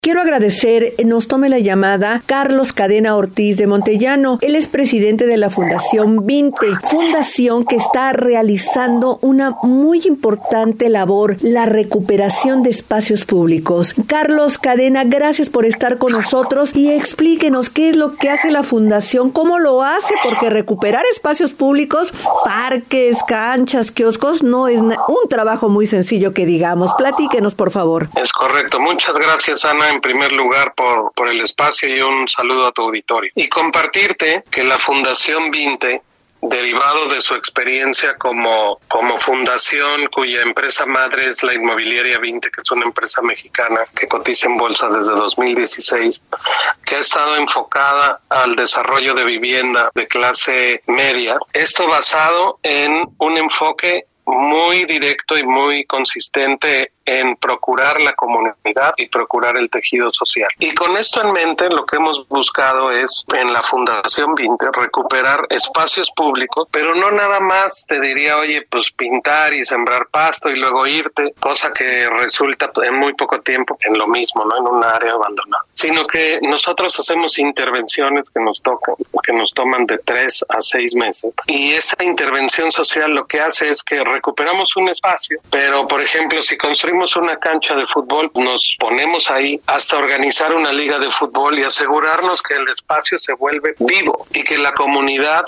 Quiero agradecer, nos tome la llamada Carlos Cadena Ortiz de Montellano. Él es presidente de la Fundación Vinte, fundación que está realizando una muy importante labor, la recuperación de espacios públicos. Carlos Cadena, gracias por estar con nosotros y explíquenos qué es lo que hace la fundación, cómo lo hace, porque recuperar espacios públicos, parques, canchas, kioscos, no es un trabajo muy sencillo que digamos. Platíquenos, por favor. Es correcto. Muchas gracias, Ana, en primer lugar por el espacio y un saludo a tu auditorio. Y compartirte que la Fundación Vinte, derivado de su experiencia como fundación cuya empresa madre es la Inmobiliaria Vinte, que es una empresa mexicana que cotiza en bolsa desde 2016, que ha estado enfocada al desarrollo de vivienda de clase media. Esto basado en un enfoque muy directo y muy consistente en procurar la comunidad y procurar el tejido social. Y con esto en mente, lo que hemos buscado es, en la Fundación Vinte, recuperar espacios públicos, pero no nada más, te diría, oye, pues pintar y sembrar pasto y luego irte, cosa que resulta en muy poco tiempo en lo mismo, ¿no? En un área abandonada. Sino que nosotros hacemos intervenciones que nos toman de 3 a 6 meses. Y esa intervención social lo que hace es que recuperamos un espacio, pero, por ejemplo, si construimos una cancha de fútbol, nos ponemos ahí hasta organizar una liga de fútbol y asegurarnos que el espacio se vuelve vivo y que la comunidad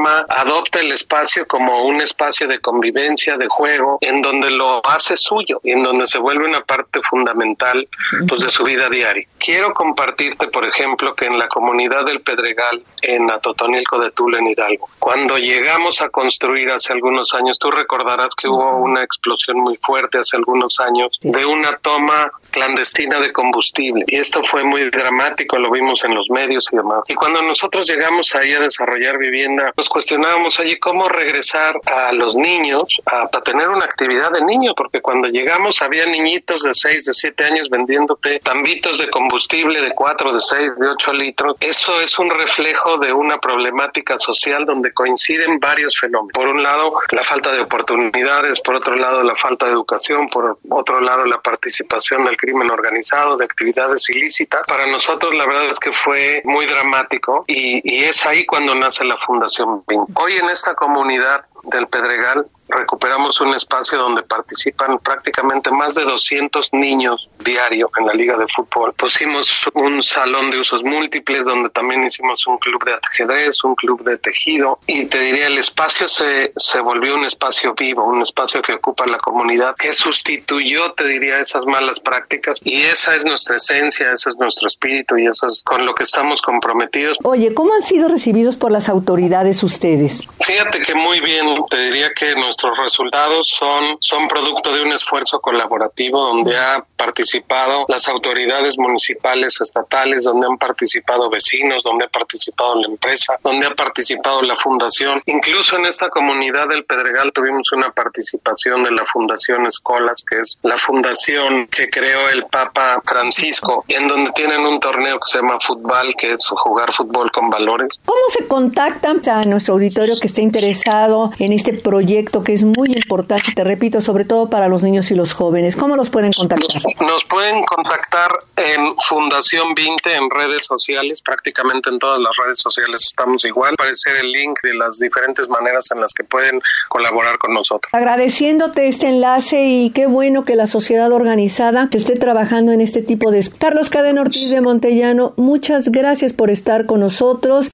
adopta el espacio como un espacio de convivencia, de juego, en donde lo hace suyo y en donde se vuelve una parte fundamental, pues, de su vida diaria. Quiero compartirte, por ejemplo, que en la comunidad del Pedregal, en Atotonilco de Tula, en Hidalgo, cuando llegamos a construir hace algunos años, tú recordarás que hubo una explosión muy fuerte hace algunos años de una toma clandestina de combustible, y esto fue muy dramático, lo vimos en los medios y demás. Y cuando nosotros llegamos ahí a desarrollar vivienda, nos cuestionábamos allí cómo regresar a los niños a tener una actividad de niños, porque cuando llegamos había niñitos de 6, de 7 años vendiéndote tambitos de combustible de 4, de 6, de 8 litros. Eso es un reflejo de una problemática social donde coinciden varios fenómenos. Por un lado, la falta de oportunidades, por otro lado, la falta de educación, por otro lado, la participación del crimen organizado, de actividades ilícitas. Para nosotros la verdad es que fue muy dramático y es ahí cuando nace la Fundación Vinte. Hoy en esta comunidad del Pedregal recuperamos un espacio donde participan prácticamente más de 200 niños diario en la liga de fútbol. Pusimos un salón de usos múltiples donde también hicimos un club de ajedrez, un club de tejido, y te diría, el espacio se volvió un espacio vivo, un espacio que ocupa la comunidad, que sustituyó, te diría, esas malas prácticas, y esa es nuestra esencia, ese es nuestro espíritu y eso es con lo que estamos comprometidos. Oye, ¿cómo han sido recibidos por las autoridades ustedes? Fíjate que muy bien, te diría que nuestros resultados son producto de un esfuerzo colaborativo donde ha participado las autoridades municipales, estatales, donde han participado vecinos, donde ha participado la empresa, donde ha participado la fundación. Incluso en esta comunidad del Pedregal tuvimos una participación de la Fundación Escolas, que es la fundación que creó el Papa Francisco, en donde tienen un torneo que se llama Fútbol, que es jugar fútbol con valores. ¿Cómo se contactan a nuestro auditorio que esté interesado en este proyecto que es muy importante, te repito, sobre todo para los niños y los jóvenes? ¿Cómo los pueden contactar? Nos pueden contactar en Fundación Vinte en redes sociales, prácticamente en todas las redes sociales estamos igual. Aparecer el link de las diferentes maneras en las que pueden colaborar con nosotros. Agradeciéndote este enlace y qué bueno que la sociedad organizada esté trabajando en este tipo de... Carlos Cadena Ortiz de Montellano, muchas gracias por estar con nosotros.